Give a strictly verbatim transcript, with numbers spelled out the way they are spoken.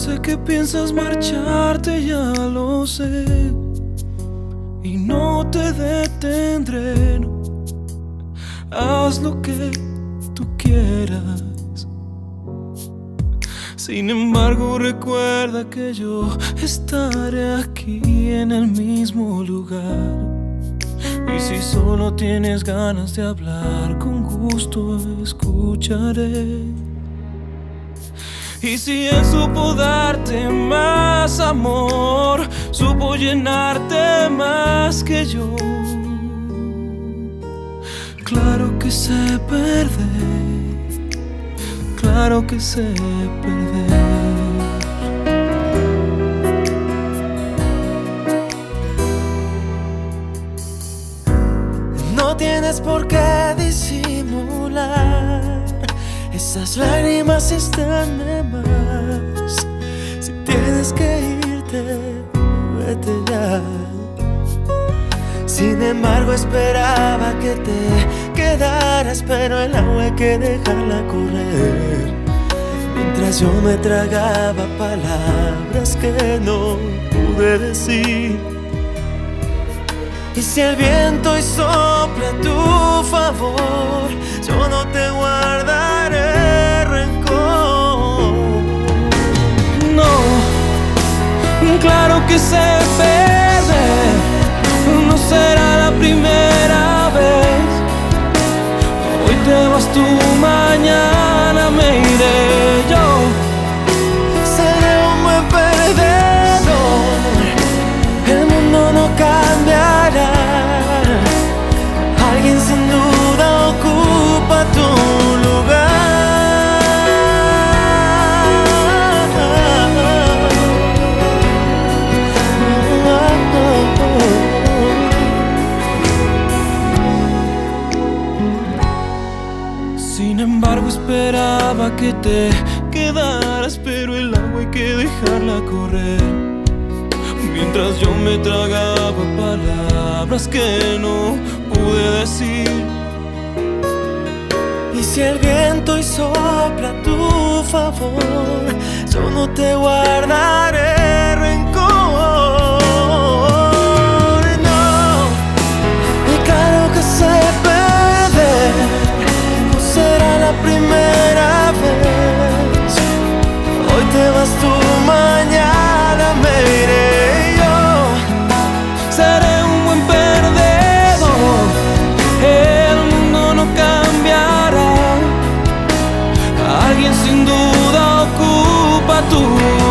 Sé que piensas marcharte, ya lo sé, y no te detendré, no. Haz lo que tú quieras. Sin embargo, recuerda que yo estaré aquí en el mismo lugar. Y si solo tienes ganas de hablar, con gusto escucharé. Y si él supo darte más amor, supo llenarte más que yo, claro que sé perder, claro que sé perder. No tienes por qué disimular, esas lágrimas están de más. Si tienes que irte, vete ya. Sin embargo, esperaba que te quedaras, pero el agua hay que dejarla correr. Mientras yo me tragaba palabras que no pude decir. Y si el viento hoy sopla a tu favor, yo no te guardaré rencor. No, claro que sé perder, no será la primera vez. Hoy te vas tú, mañana me iré yo. Seré un buen perdedor, el mundo no cambiará. Alguien sin duda ocupa tu lugar. Sin embargo, esperaba que te quedaras, pero el agua hay que dejarla correr. Mientras yo me tragaba palabras que no pude decir. Y si el viento hoy sopla a tu favor, yo no te guardaré rencor. No, y claro que sé perder, no será la primera vez. Hoy te vas tú, mañana me iré. Seré un buen perdedor, el mundo no cambiará. Alguien sin duda ocupa tu